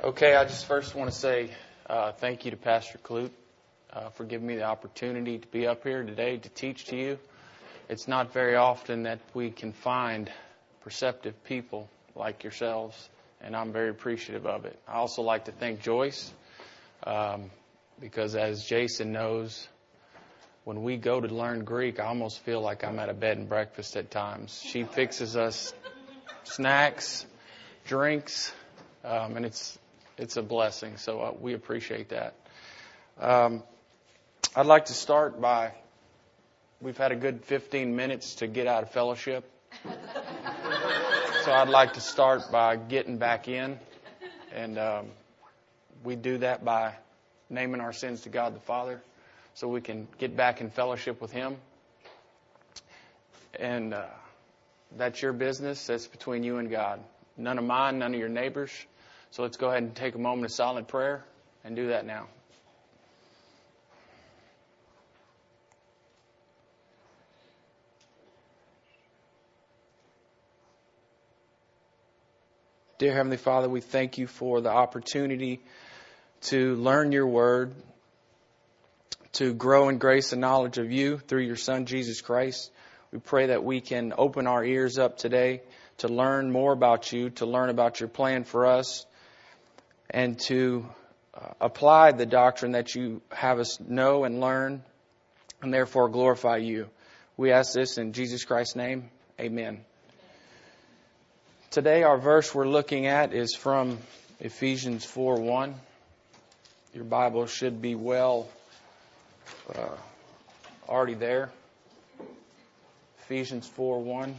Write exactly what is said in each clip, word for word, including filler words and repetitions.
Okay, I just first want to say uh, thank you to Pastor Clute uh, for giving me the opportunity to be up here today to teach to you. It's not very often that we can find perceptive people like yourselves, and I'm very appreciative of it. I also like to thank Joyce um, because, as Jason knows, when we go to learn Greek, I almost feel like I'm at a bed and breakfast at times. She fixes us snacks, drinks, um, and it's It's a blessing, so uh, we appreciate that. Um, I'd like to start by, we've had a good fifteen minutes to get out of fellowship. So I'd like to start by getting back in. And um, we do that by naming our sins to God the Father so we can get back in fellowship with Him. And uh, that's your business. That's between you and God. None of mine, none of your neighbors. So let's go ahead and take a moment of silent prayer and do that now. Dear Heavenly Father, we thank you for the opportunity to learn your word, to grow in grace and knowledge of you through your Son, Jesus Christ. We pray that we can open our ears up today to learn more about you, to learn about your plan for us, and to uh, apply the doctrine that you have us know and learn, and therefore glorify you. We ask this in Jesus Christ's name. Amen. Today our verse we're looking at is from Ephesians four one. Your Bible should be well uh, already there. Ephesians four one.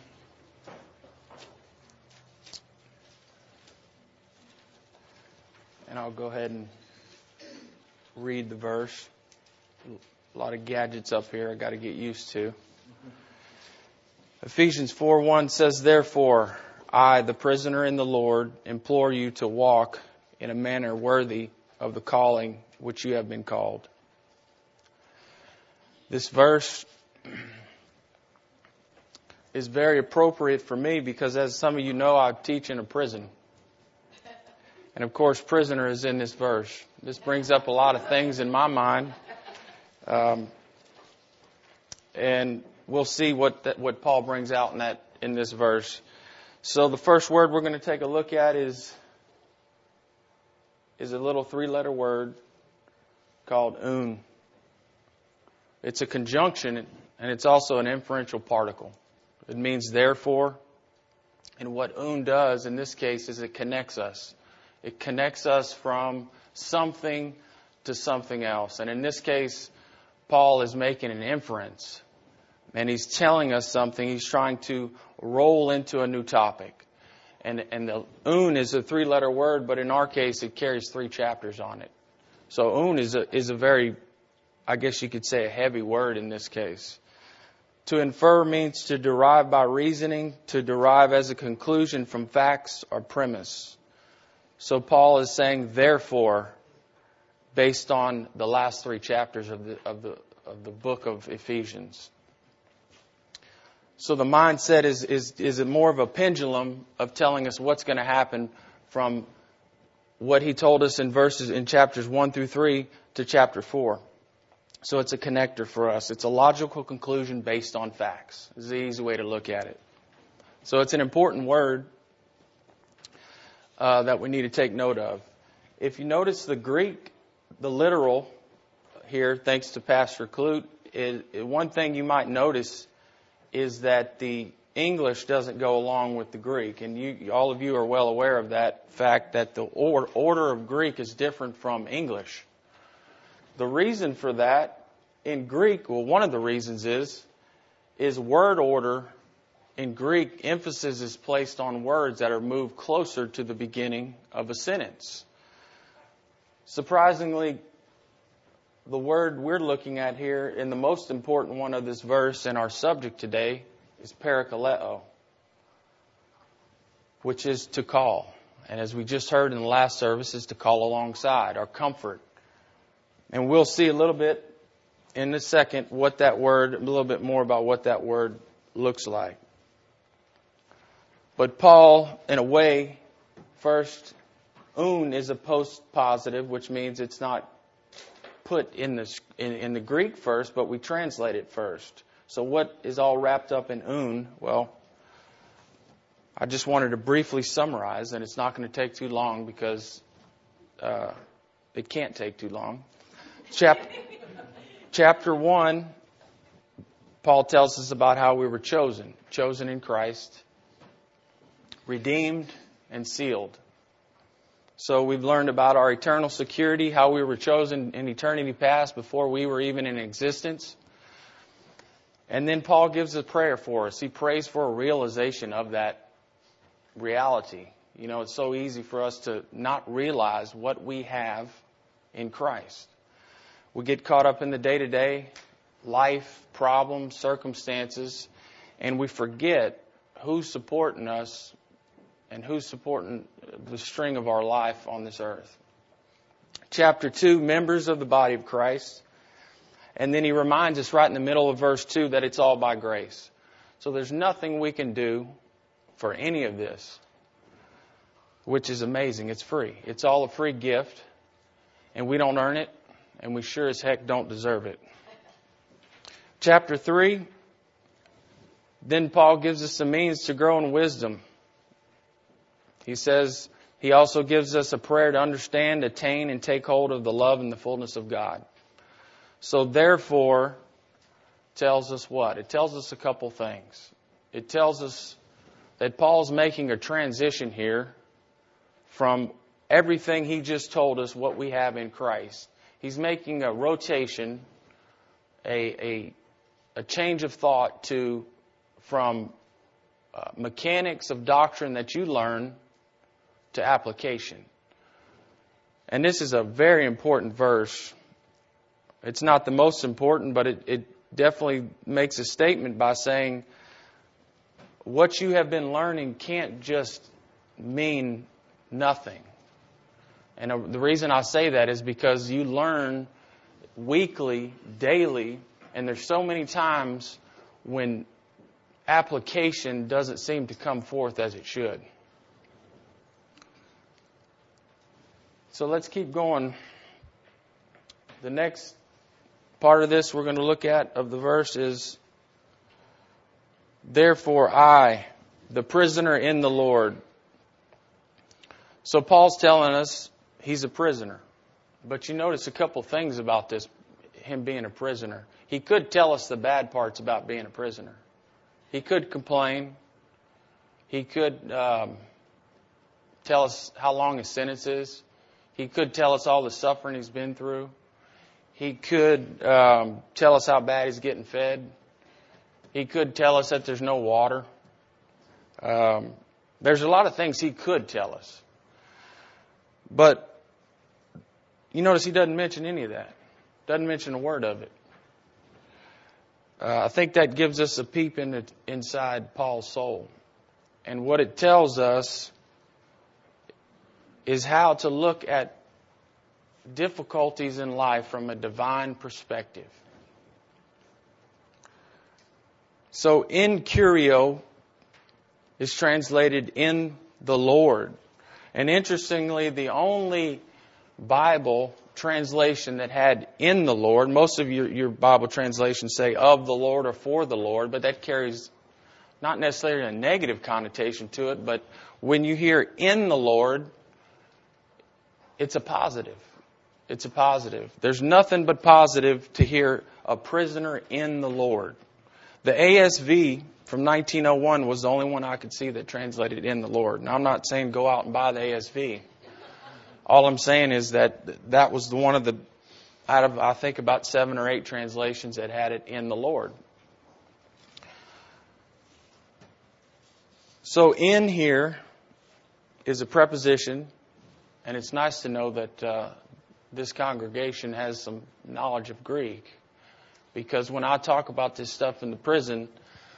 And I'll go ahead and read the verse. A lot of gadgets up here I got to get used to. Ephesians four one says, "Therefore, I, the prisoner in the Lord, implore you to walk in a manner worthy of the calling which you have been called." This verse is very appropriate for me because, as some of you know, I teach in a prison. And of course, prisoner is in this verse. This brings up a lot of things in my mind. Um, and we'll see what that, what Paul brings out in that in this verse. So the first word we're going to take a look at is, is a little three-letter word called un. It's a conjunction, and it's also an inferential particle. It means therefore. And what un does in this case is it connects us. It connects us from something to something else. And in this case, Paul is making an inference. And he's telling us something. He's trying to roll into a new topic. And, and the un is a three-letter word, but in our case, it carries three chapters on it. So un is a, is a very, I guess you could say, a heavy word in this case. To infer means to derive by reasoning, to derive as a conclusion from facts or premise. So Paul is saying, therefore, based on the last three chapters of the of the of the book of Ephesians. So the mindset is is is it more of a pendulum of telling us what's going to happen from what he told us in verses in chapters one through three to chapter four. So it's a connector for us. It's a logical conclusion based on facts. It's the easy way to look at it. So it's an important word Uh, that we need to take note of. If you notice the Greek, the literal here, thanks to Pastor Clute, is, one thing you might notice is that the English doesn't go along with the Greek. And you, all of you are well aware of that fact that the or, order of Greek is different from English. The reason for that in Greek, well, one of the reasons is, is word order. In Greek, emphasis is placed on words that are moved closer to the beginning of a sentence. Surprisingly, the word we're looking at here, and the most important one of this verse and our subject today, is parakaleo, which is to call. And as we just heard in the last service, is to call alongside, or comfort. And we'll see a little bit in a second what that word, a little bit more about what that word looks like. But Paul, in a way, first Un is a post-positive, which means it's not put in the in, in the Greek first, but we translate it first. So what is all wrapped up in Un? Well, I just wanted to briefly summarize, and it's not going to take too long because uh, it can't take too long. Chap- chapter one, Paul tells us about how we were chosen, chosen in Christ, redeemed, and sealed. So we've learned about our eternal security, how we were chosen in eternity past before we were even in existence. And then Paul gives a prayer for us. He prays for a realization of that reality. You know, it's so easy for us to not realize what we have in Christ. We get caught up in the day-to-day life, problems, circumstances, and we forget who's supporting us and who's supporting the string of our life on this earth. Chapter two, members of the body of Christ. And then he reminds us right in the middle of verse two that it's all by grace. So there's nothing we can do for any of this, which is amazing. It's free. It's all a free gift, and we don't earn it, and we sure as heck don't deserve it. Chapter three, then Paul gives us the means to grow in wisdom. He says he also gives us a prayer to understand, attain, and take hold of the love and the fullness of God. So therefore, tells us what? It tells us a couple things. It tells us that Paul's making a transition here from everything he just told us what we have in Christ. He's making a rotation, a, a, a change of thought to from uh, mechanics of doctrine that you learn to application. And this is a very important verse. It's not the most important, but it, it definitely makes a statement by saying what you have been learning can't just mean nothing. And the reason I say that is because you learn weekly, daily, and there's so many times when application doesn't seem to come forth as it should. So let's keep going. The next part of this we're going to look at of the verse is, therefore I, the prisoner in the Lord. So Paul's telling us he's a prisoner. But you notice a couple things about this, him being a prisoner. He could tell us the bad parts about being a prisoner. He could complain. He could um, tell us how long his sentence is. He could tell us all the suffering he's been through. He could um, tell us how bad he's getting fed. He could tell us that there's no water. Um, there's a lot of things he could tell us. But you notice he doesn't mention any of that. Doesn't mention a word of it. Uh, I think that gives us a peep in the, inside Paul's soul. And what it tells us is how to look at difficulties in life from a divine perspective. So in curio is translated in the Lord. And interestingly, the only Bible translation that had in the Lord, most of your, your Bible translations say of the Lord or for the Lord, but that carries not necessarily a negative connotation to it, but when you hear in the Lord, it's a positive. It's a positive. There's nothing but positive to hear a prisoner in the Lord. The A S V from nineteen oh one was the only one I could see that translated in the Lord. Now, I'm not saying go out and buy the A S V. All I'm saying is that that was the one of the, out of, I think, about seven or eight translations that had it in the Lord. So in here is a preposition, and it's nice to know that uh, this congregation has some knowledge of Greek, because when I talk about this stuff in the prison,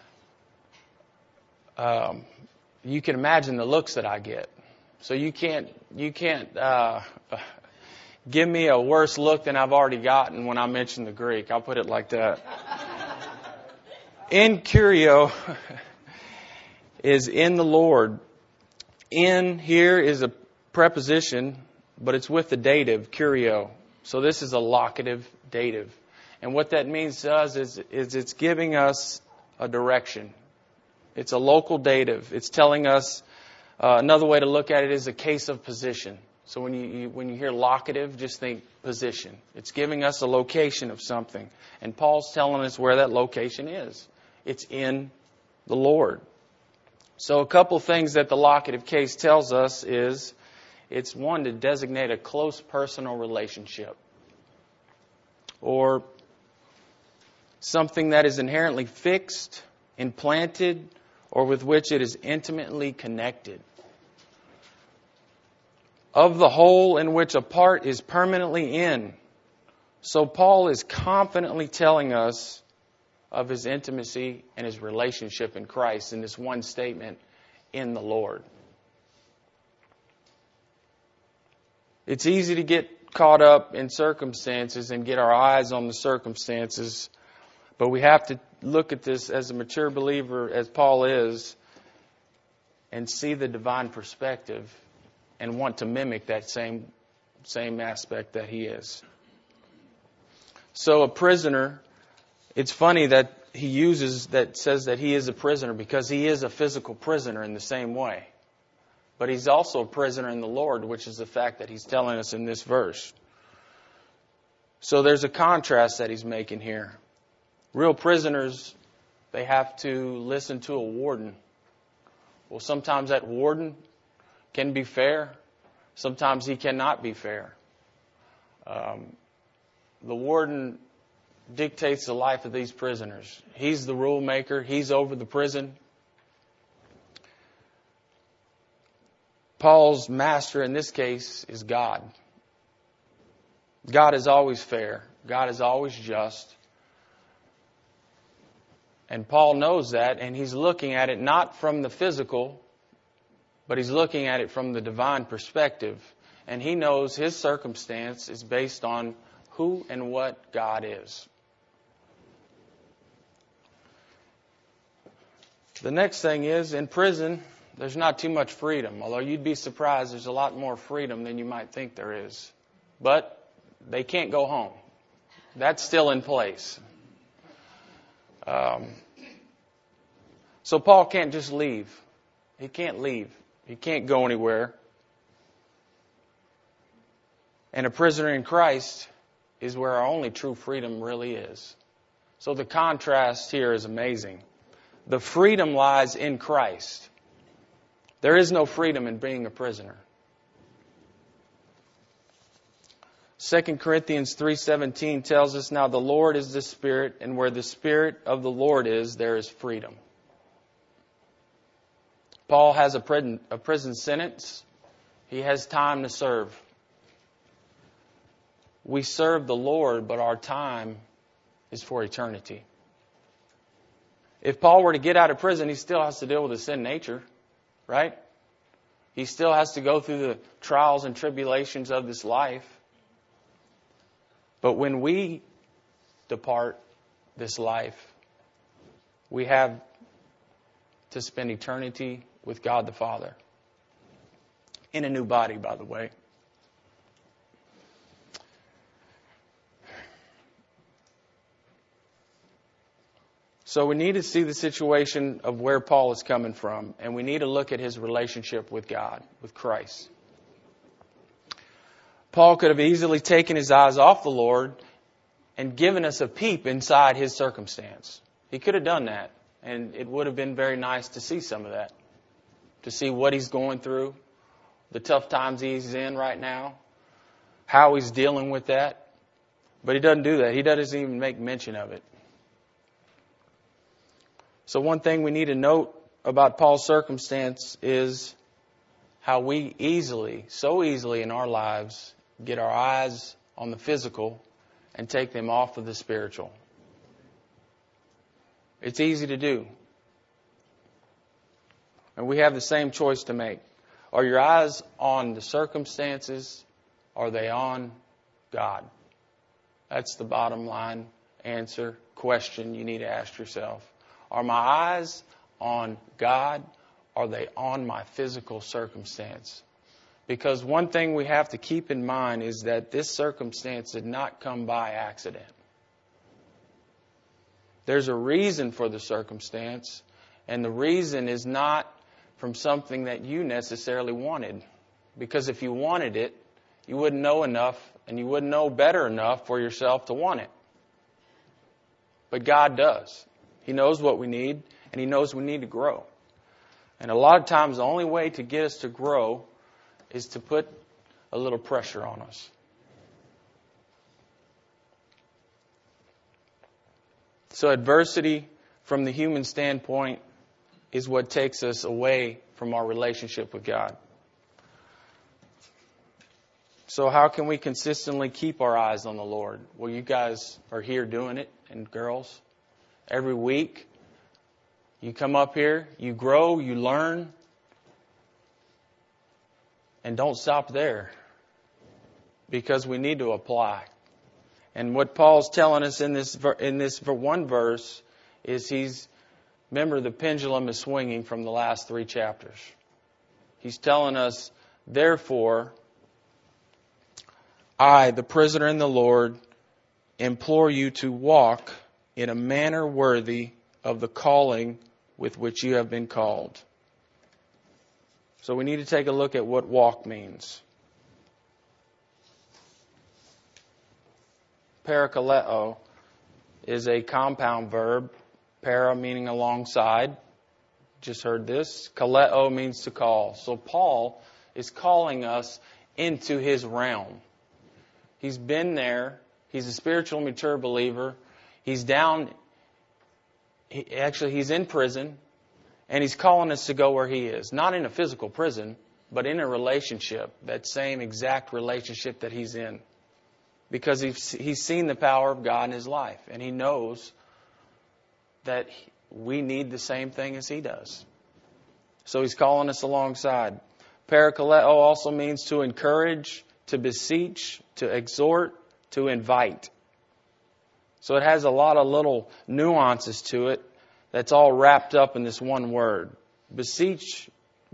um, you can imagine the looks that I get. So you can't you can't uh, give me a worse look than I've already gotten when I mention the Greek. I'll put it like that. In curio is in the Lord. In here is a preposition, but it's with the dative, curio. So this is a locative dative. And what that means to us is, is it's giving us a direction. It's a local dative. It's telling us, uh, another way to look at it is a case of position. So when you, you when you hear locative, just think position. It's giving us a location of something. And Paul's telling us where that location is. It's in the Lord. So a couple things that the locative case tells us is, it's one, to designate a close personal relationship, or something that is inherently fixed, implanted, or with which it is intimately connected. Of the whole in which a part is permanently in. So Paul is confidently telling us of his intimacy and his relationship in Christ in this one statement, in the Lord. It's easy to get caught up in circumstances and get our eyes on the circumstances, but we have to look at this as a mature believer, as Paul is, and see the divine perspective and want to mimic that same, same aspect that he is. So a prisoner, it's funny that he uses that says that he is a prisoner, because he is a physical prisoner in the same way. But he's also a prisoner in the Lord, which is the fact that he's telling us in this verse. So there's a contrast that he's making here. Real prisoners, they have to listen to a warden. Well, sometimes that warden can be fair. Sometimes he cannot be fair. Um, the warden dictates the life of these prisoners. He's the rule maker. He's over the prison. Paul's master in this case is God. God is always fair. God is always just. And Paul knows that, and he's looking at it not from the physical, but he's looking at it from the divine perspective. And he knows his circumstance is based on who and what God is. The next thing is, in prison, there's not too much freedom. Although you'd be surprised, there's a lot more freedom than you might think there is. But they can't go home. That's still in place. Um, so Paul can't just leave. He can't leave. He can't go anywhere. And a prisoner in Christ is where our only true freedom really is. So the contrast here is amazing. The freedom lies in Christ. There is no freedom in being a prisoner. Second Corinthians three seventeen tells us, now the Lord is the Spirit, and where the Spirit of the Lord is, there is freedom. Paul has a prison, a prison sentence. He has time to serve. We serve the Lord, but our time is for eternity. If Paul were to get out of prison, he still has to deal with the sin nature, right? He still has to go through the trials and tribulations of this life. But when we depart this life, we have to spend eternity with God the Father. In a new body, by the way. So we need to see the situation of where Paul is coming from, and we need to look at his relationship with God, with Christ. Paul could have easily taken his eyes off the Lord and given us a peep inside his circumstance. He could have done that, and it would have been very nice to see some of that, to see what he's going through, the tough times he's in right now, how he's dealing with that. But he doesn't do that. He doesn't even make mention of it. So one thing we need to note about Paul's circumstance is how we easily, so easily in our lives, get our eyes on the physical and take them off of the spiritual. It's easy to do. And we have the same choice to make. Are your eyes on the circumstances? Are they on God? That's the bottom line answer, question you need to ask yourself. Are my eyes on God? Are they on my physical circumstance? Because one thing we have to keep in mind is that this circumstance did not come by accident. There's a reason for the circumstance, and the reason is not from something that you necessarily wanted. Because if you wanted it, you wouldn't know enough, and you wouldn't know better enough for yourself to want it. But God does. He knows what we need, and He knows we need to grow. And a lot of times the only way to get us to grow is to put a little pressure on us. So adversity from the human standpoint is what takes us away from our relationship with God. So how can we consistently keep our eyes on the Lord? Well, you guys are here doing it, and girls. Every week, you come up here, you grow, you learn. And don't stop there, because we need to apply. And what Paul's telling us in this in this one verse is he's, remember, the pendulum is swinging from the last three chapters. He's telling us, therefore, I, the prisoner in the Lord, implore you to walk in a manner worthy of the calling with which you have been called. So we need to take a look at what walk means. Parakaleo is a compound verb. Para meaning alongside. Just heard this. Kaleo means to call. So Paul is calling us into his realm. He's been there. He's a spiritual mature believer. He's down. He, actually, he's in prison. And he's calling us to go where he is. Not in a physical prison, but in a relationship. That same exact relationship that he's in. Because he's, he's seen the power of God in his life. And he knows that we need the same thing as he does. So he's calling us alongside. Parakaleo also means to encourage, to beseech, to exhort, to invite. So it has a lot of little nuances to it. That's all wrapped up in this one word. Beseech,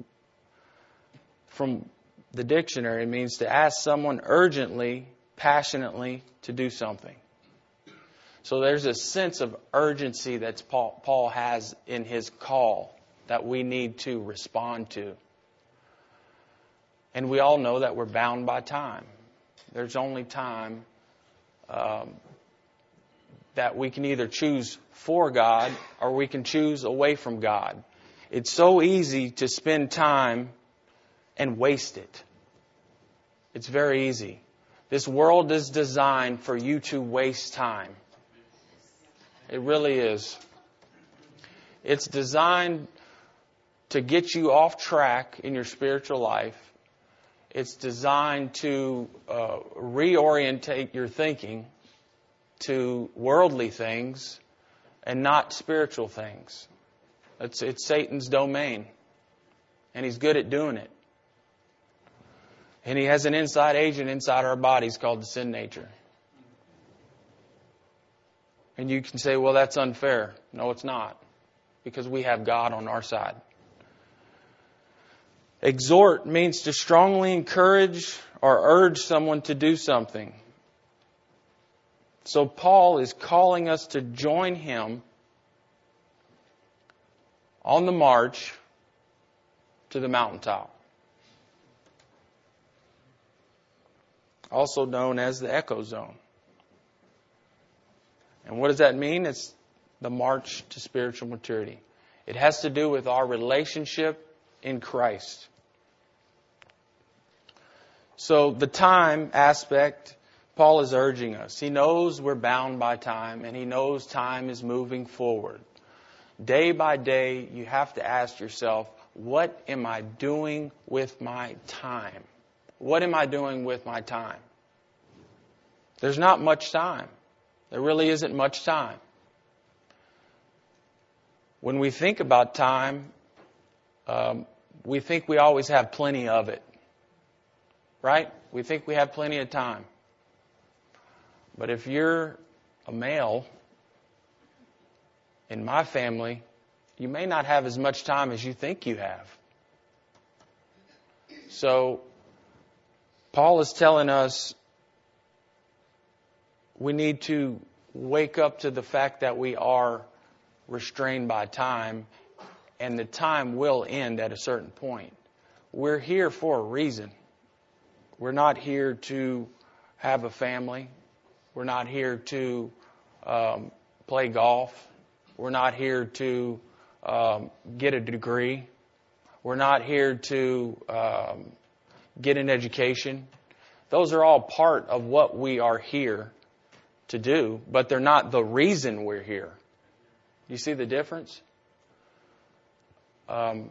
from the dictionary, means to ask someone urgently, passionately to do something. So there's a sense of urgency that Paul, Paul has in his call that we need to respond to. And we all know that we're bound by time. There's only time um, that we can either choose for God or we can choose away from God. It's so easy to spend time and waste it. It's very easy. This world is designed for you to waste time. It really is. It's designed to get you off track in your spiritual life. It's designed to uh, reorientate your thinking to worldly things and not spiritual things. It's, it's Satan's domain. And he's good at doing it. And he has an inside agent inside our bodies called the sin nature. And you can say, well, that's unfair. No, it's not. Because we have God on our side. Exhort means to strongly encourage or urge someone to do something. So Paul is calling us to join him on the march to the mountaintop. Also known as the Echo Zone. And what does that mean? It's the march to spiritual maturity. It has to do with our relationship in Christ. So the time aspect, Paul is urging us. He knows we're bound by time, and he knows time is moving forward. Day by day, you have to ask yourself, what am I doing with my time? What am I doing with my time? There's not much time. There really isn't much time. When we think about time, um, we think we always have plenty of it. Right? We think we have plenty of time. But if you're a male in my family, you may not have as much time as you think you have. So Paul is telling us we need to wake up to the fact that we are restrained by time, and the time will end at a certain point. We're here for a reason. We're not here to have a family. We're not here to um, play golf. We're not here to um, get a degree. We're not here to um, get an education. Those are all part of what we are here to do, but they're not the reason we're here. You see the difference? Um,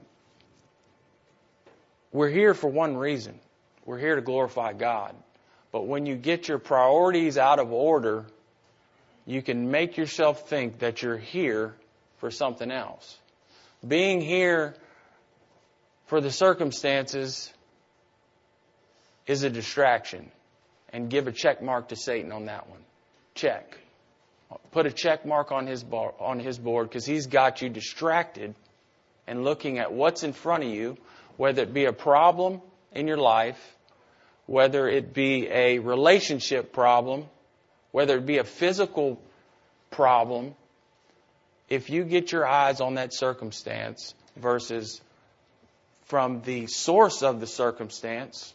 we're here for one reason. We're here to glorify God. But when you get your priorities out of order, you can make yourself think that you're here for something else. Being here for the circumstances is a distraction. And give a check mark to Satan on that one. Check. Put a check mark on his bar, on his board, because he's got you distracted and looking at what's in front of you, whether it be a problem in your life, whether it be a relationship problem, whether it be a physical problem. If you get your eyes on that circumstance versus from the source of the circumstance,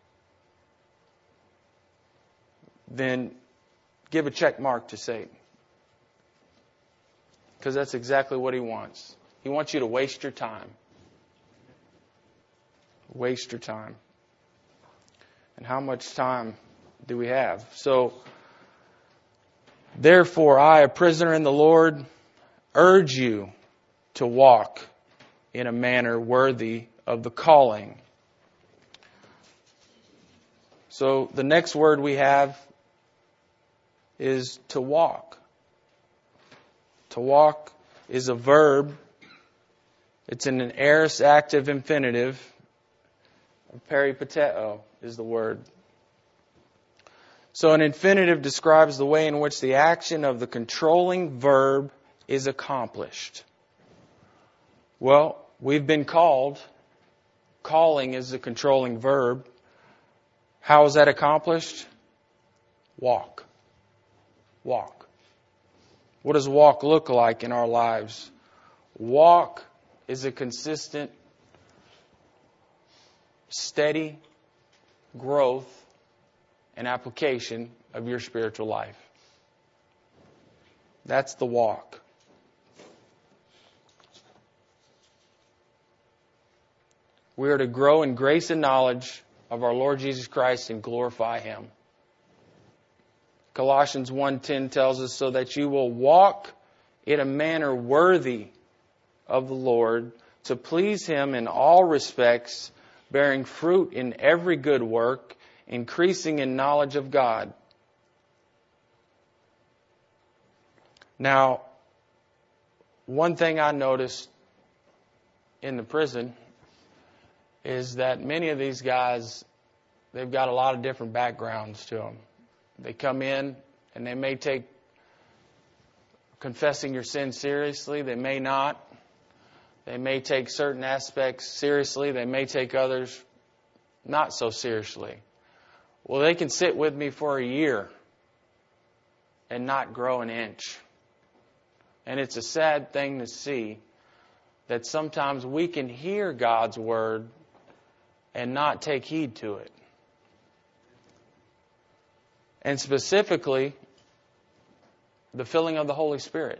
then give a check mark to Satan. Because that's exactly what he wants. He wants you to waste your time. Waste your time. And how much time do we have? So, therefore, I, a prisoner in the Lord, urge you to walk in a manner worthy of the calling. So, the next word we have is to walk. To walk is a verb. It's in an aorist active infinitive. Peripateo is the word. So an infinitive describes the way in which the action of the controlling verb is accomplished. Well, we've been called. Calling is the controlling verb. How is that accomplished? Walk. Walk. What does walk look like in our lives? Walk is a consistent, steady growth and application of your spiritual life. That's the walk. We are to grow in grace and knowledge of our Lord Jesus Christ and glorify Him. Colossians one ten tells us, so that you will walk in a manner worthy of the Lord, to please Him in all respects, bearing fruit in every good work, increasing in knowledge of God. Now, one thing I noticed in the prison is that many of these guys, they've got a lot of different backgrounds to them. They come in and they may take confessing your sin seriously. They may not. They may take certain aspects seriously. They may take others not so seriously. Well, they can sit with me for a year and not grow an inch. And it's a sad thing to see that sometimes we can hear God's word and not take heed to it. And specifically, the filling of the Holy Spirit.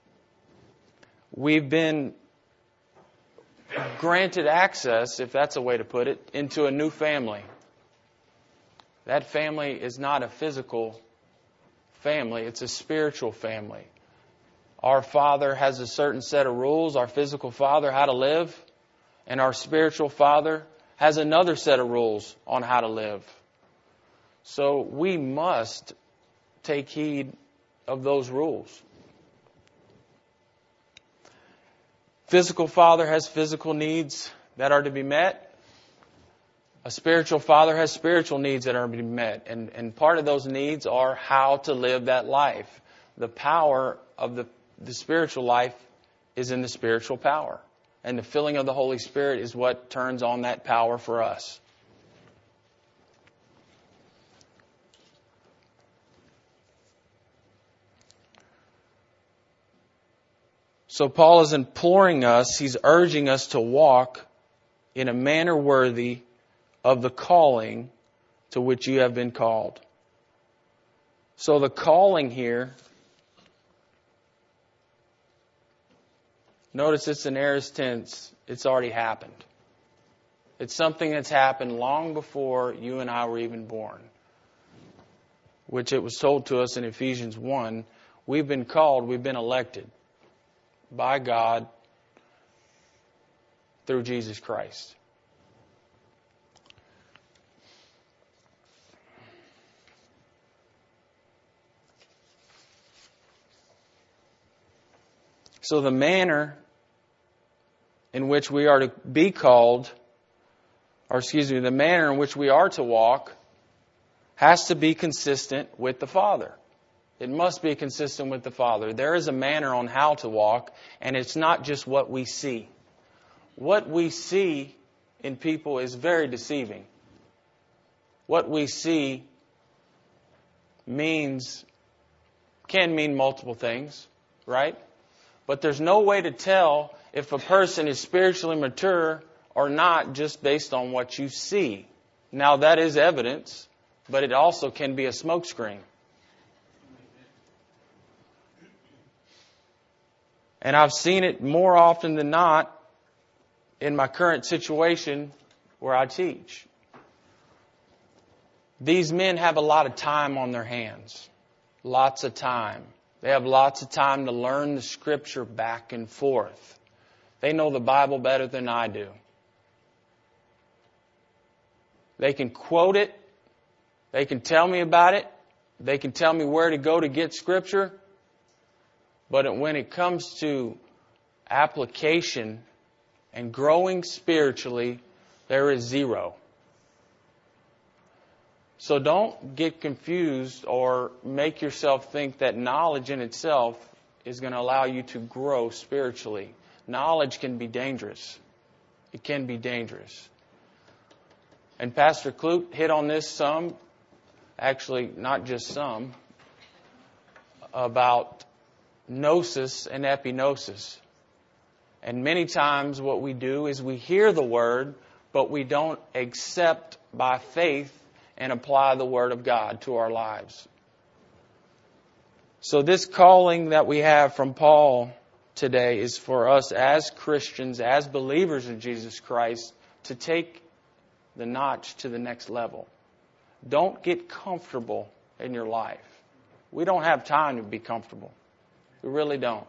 We've been granted access, if that's a way to put it, into a new family. That family is not a physical family, it's a spiritual family. Our Father has a certain set of rules, our physical Father, how to live, and our spiritual Father has another set of rules on how to live. So we must take heed of those rules. Physical father has physical needs that are to be met. A spiritual father has spiritual needs that are to be met. And, and part of those needs are how to live that life. The power of the, the spiritual life is in the spiritual power. And the filling of the Holy Spirit is what turns on that power for us. So Paul is imploring us, he's urging us to walk in a manner worthy of the calling to which you have been called. So the calling here, notice it's an aorist tense. It's already happened. It's something that's happened long before you and I were even born. Which it was told to us in Ephesians one. We've been called, we've been elected by God through Jesus Christ. So the manner in which we are to be called, or excuse me, the manner in which we are to walk has to be consistent with the Father. It must be consistent with the Father. There is a manner on how to walk, and it's not just what we see. What we see in people is very deceiving. What we see means, can mean multiple things, right? But there's no way to tell if a person is spiritually mature or not just based on what you see. Now that is evidence, but it also can be a smokescreen. And I've seen it more often than not in my current situation where I teach. These men have a lot of time on their hands. Lots of time. They have lots of time to learn the Scripture back and forth. They know the Bible better than I do. They can quote it. They can tell me about it. They can tell me where to go to get Scripture. But when it comes to application and growing spiritually, there is zero. So don't get confused or make yourself think that knowledge in itself is going to allow you to grow spiritually. Knowledge can be dangerous. It can be dangerous. And Pastor Kloot hit on this some, actually not just some, about gnosis and epignosis. And many times what we do is we hear the Word, but we don't accept by faith and apply the Word of God to our lives. So this calling that we have from Paul today is for us as Christians, as believers in Jesus Christ, to take the notch to the next level. Don't get comfortable in your life. We don't have time to be comfortable. We really don't.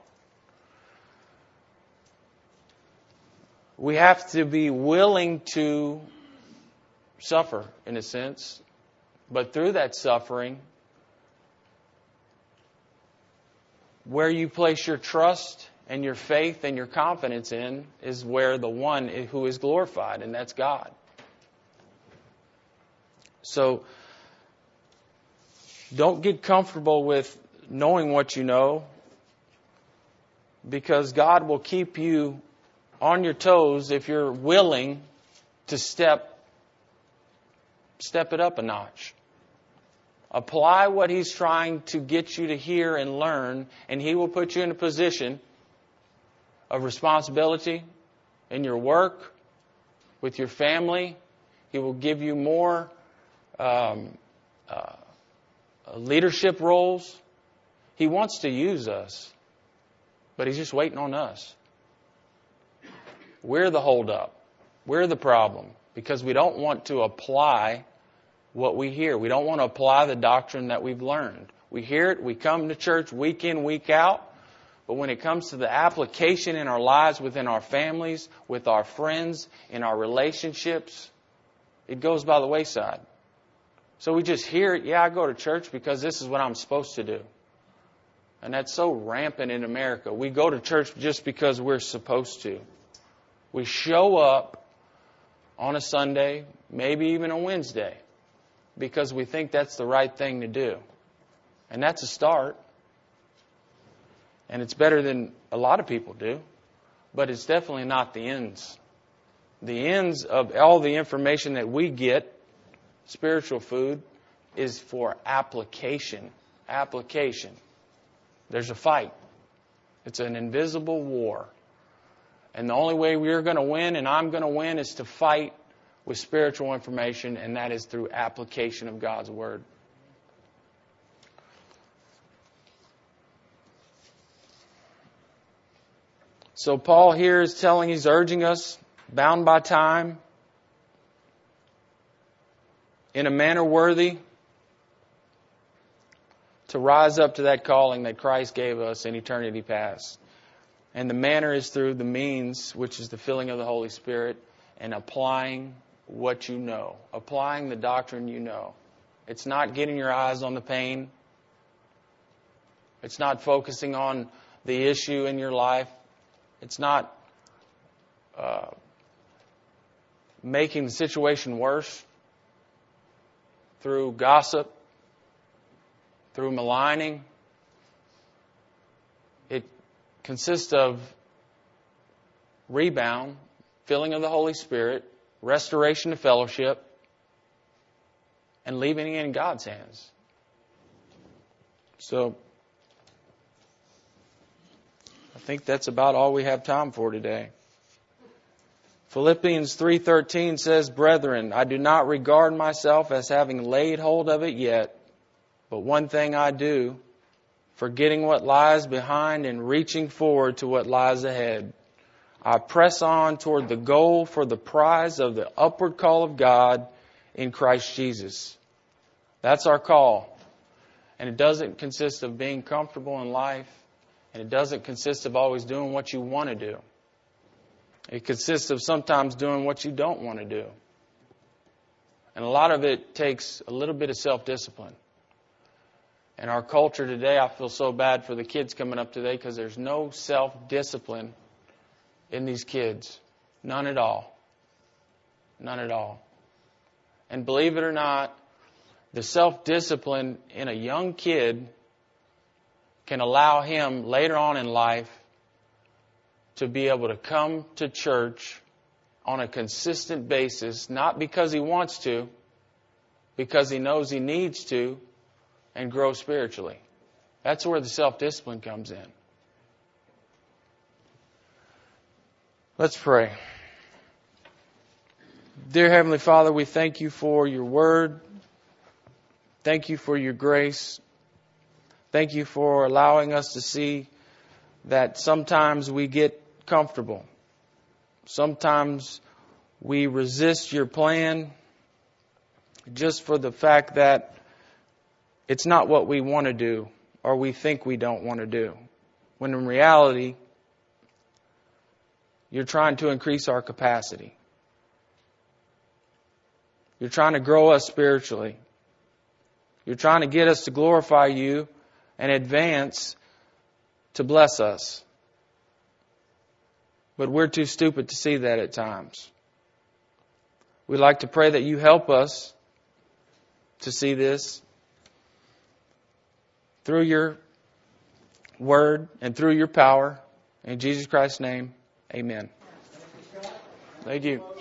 We have to be willing to suffer, in a sense. But through that suffering, where you place your trust and your faith and your confidence in is where the one who is glorified, and that's God. So, don't get comfortable with knowing what you know, because God will keep you on your toes if you're willing to step step it up a notch. Apply what He's trying to get you to hear and learn, and He will put you in a position of responsibility in your work, with your family. He will give you more um, uh, leadership roles. He wants to use us, but He's just waiting on us. We're the holdup. We're the problem, because we don't want to apply what we hear. We don't want to apply the doctrine that we've learned. We hear it, we come to church week in, week out, but when it comes to the application in our lives, within our families, with our friends, in our relationships, it goes by the wayside. So we just hear it, yeah, I go to church because this is what I'm supposed to do. And that's so rampant in America. We go to church just because we're supposed to. We show up on a Sunday, maybe even a Wednesday, because we think that's the right thing to do. And that's a start. And it's better than a lot of people do. But it's definitely not the ends. The ends of all the information that we get, spiritual food, is for application. Application. There's a fight. It's an invisible war. And the only way we're going to win and I'm going to win is to fight with spiritual information, and that is through application of God's Word. So Paul here is telling, he's urging us, bound by time, in a manner worthy, to rise up to that calling that Christ gave us in eternity past. And the manner is through the means, which is the filling of the Holy Spirit, and applying what you know. Applying the doctrine you know. It's not getting your eyes on the pain. It's not focusing on the issue in your life. It's not uh, making the situation worse through gossip, through maligning. It consists of rebound, filling of the Holy Spirit, restoration to fellowship, and leaving it in God's hands. So, I think that's about all we have time for today. Philippians three thirteen says, "Brethren, I do not regard myself as having laid hold of it yet, but one thing I do, forgetting what lies behind and reaching forward to what lies ahead. I press on toward the goal for the prize of the upward call of God in Christ Jesus." That's our call. And it doesn't consist of being comfortable in life. And it doesn't consist of always doing what you want to do. It consists of sometimes doing what you don't want to do. And a lot of it takes a little bit of self-discipline. In our culture today, I feel so bad for the kids coming up today because there's no self-discipline in these kids. None at all. None at all. And believe it or not, the self-discipline in a young kid can allow him later on in life to be able to come to church on a consistent basis, not because he wants to, because he knows he needs to, and grow spiritually. That's where the self-discipline comes in. Let's pray. Dear Heavenly Father, we thank you for your word. Thank you for your grace. Thank you for allowing us to see that sometimes we get comfortable. Sometimes we resist your plan just for the fact that it's not what we want to do or we think we don't want to do. When in reality, you're trying to increase our capacity. You're trying to grow us spiritually. You're trying to get us to glorify you and advance to bless us. But we're too stupid to see that at times. We'd like to pray that you help us to see this through your word and through your power. In Jesus Christ's name, amen. Thank you.